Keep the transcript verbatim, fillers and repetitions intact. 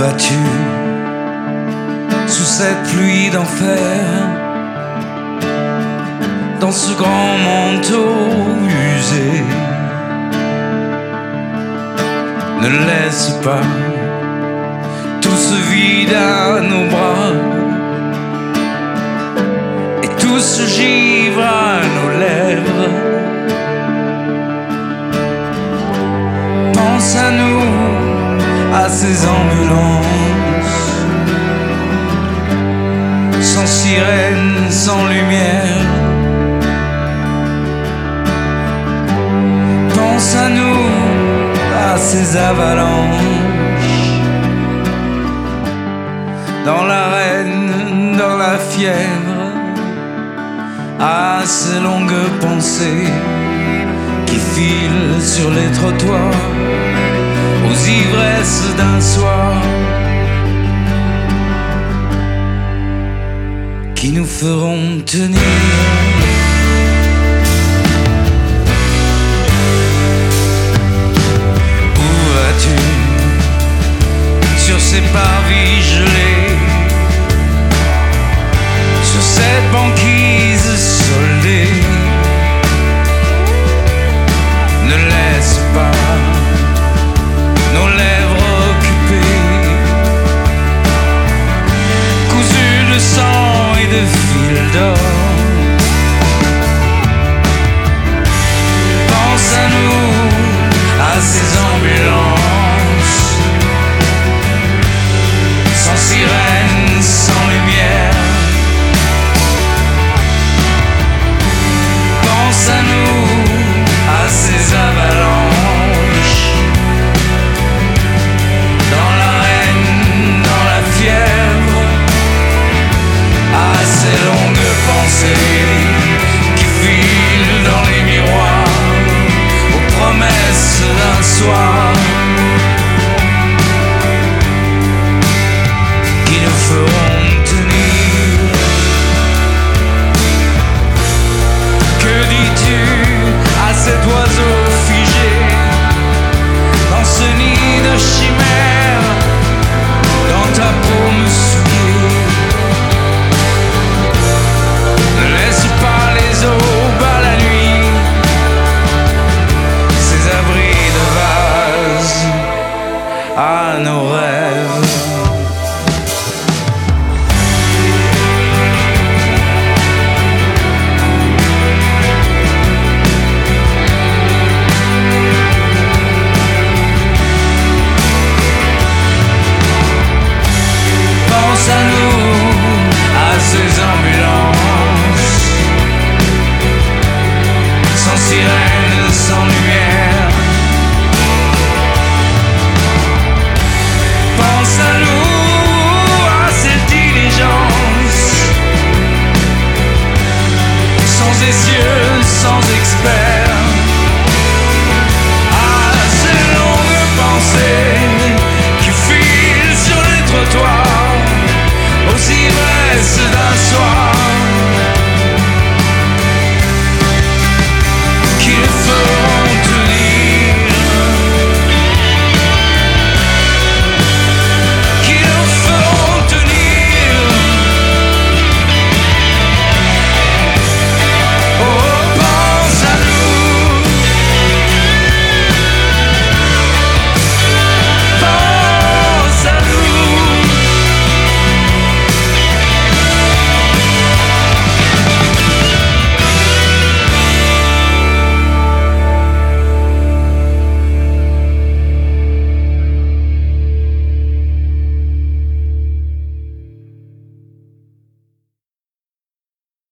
vas-tu sous cette pluie d'enfer, dans ce grand manteau usé? Ne laisse pas tout ce vide à nos bras et tout ce givre à nos lèvres. Pense à nous, à ces ambulances, sans sirène, sans lumière. Pense à nous, à ces avalanches, dans l'arène, dans la fièvre, à ces longues pensées qui filent sur les trottoirs, aux ivresses d'un soir, qui nous feront tenir. Sur ces parvis gelés, sur cette banquise soldée, ne laisse pas nos lèvres occupées, cousues de sang et de fil d'or. Pense à nous, à ces ambulances, sans sirène, sans lumière. Pense à nous, à ces avalanches, dans l'arène, dans la fièvre, à ces longues pensées qui filent dans les miroirs, aux promesses d'un soir, qui nous feront tenir. Que dis-tu à cet oiseau figé dans ce nid de chimère, dans ta paume souillée? Ne laisse pas les aubes à la nuit, ces abris de vase à nos rêves. Pense à nous, à ces ambulances, sans sirène, sans lumière. Pense à nous, à cette diligence, sans essieux, sans experts.